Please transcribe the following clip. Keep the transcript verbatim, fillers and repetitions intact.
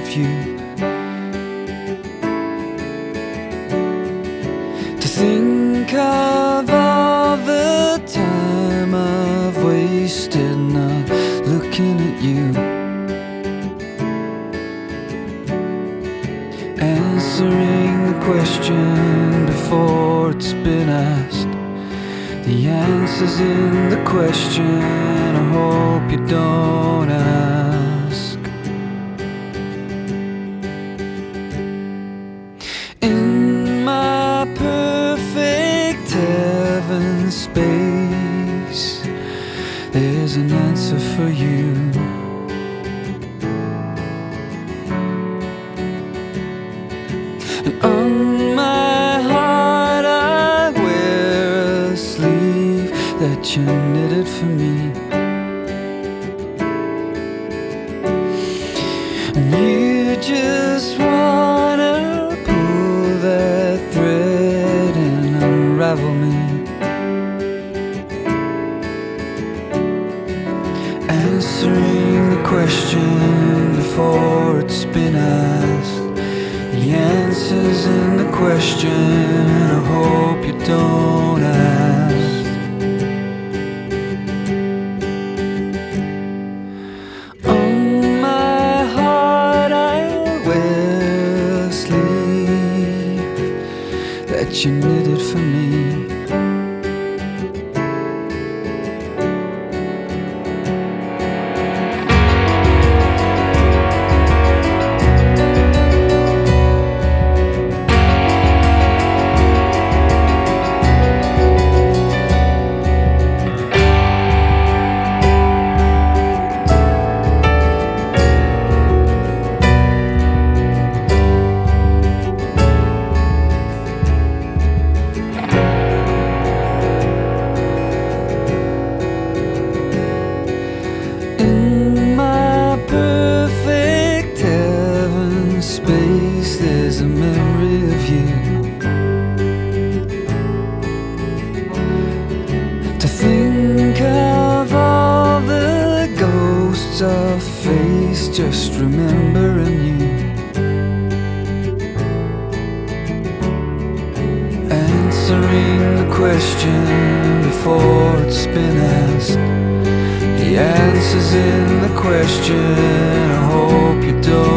of you. To think of all the time I've wasted not looking at you, answering the question before it's been asked. The answer's in the question, I hope you don't ask. In my perfect heaven space, there's an answer for you. And on my heart I wear a sleeve that you knitted for me. And you just wanna pull that thread and unravel me, answering the question before it's been asked. The answer's in the question, I hope you don't ask. On my heart I wear a sleeve that you knitted for me. Space, there's a memory of you. To think of all the ghosts I've faced, just remembering you, answering the question before it's been asked. The answer's in the question, I hope you don't